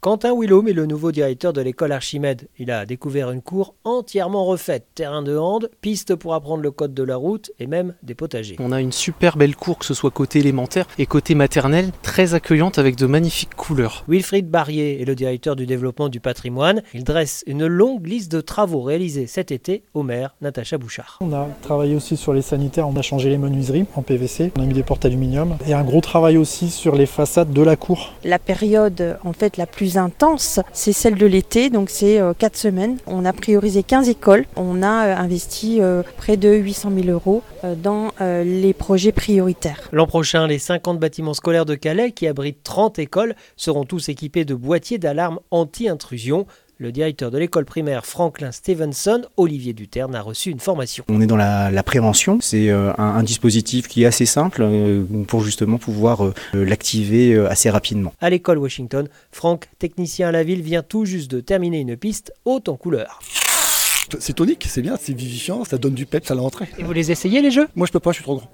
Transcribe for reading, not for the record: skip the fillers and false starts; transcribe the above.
Quentin Willaume est le nouveau directeur de l'école Archimède. Il a découvert une cour entièrement refaite, terrain de hand, pistes pour apprendre le code de la route et même des potagers. On a une super belle cour, que ce soit côté élémentaire et côté maternelle, très accueillante avec de magnifiques couleurs. Wilfried Barrier est le directeur du développement du patrimoine. Il dresse une longue liste de travaux réalisés cet été au maire Natacha Bouchard. On a travaillé aussi sur les sanitaires, on a changé les menuiseries en PVC, on a mis des portes aluminium et un gros travail aussi sur les façades de la cour. La période la plus intense, c'est celle de l'été, donc c'est 4 semaines. On a priorisé 15 écoles, on a investi près de 800 000 € dans les projets prioritaires. L'an prochain, les 50 bâtiments scolaires de Calais, qui abritent 30 écoles, seront tous équipés de boîtiers d'alarme anti-intrusion. Le directeur de l'école primaire Franklin Stevenson, Olivier Duterne, a reçu une formation. On est dans la prévention, c'est un dispositif qui est assez simple pour justement pouvoir l'activer assez rapidement. À l'école Washington, Franck, technicien à la ville, vient tout juste de terminer une piste haute en couleurs. C'est tonique, c'est bien, c'est vivifiant, ça donne du peps à la rentrée. Et vous les essayez les jeux ? Moi je peux pas, je suis trop grand.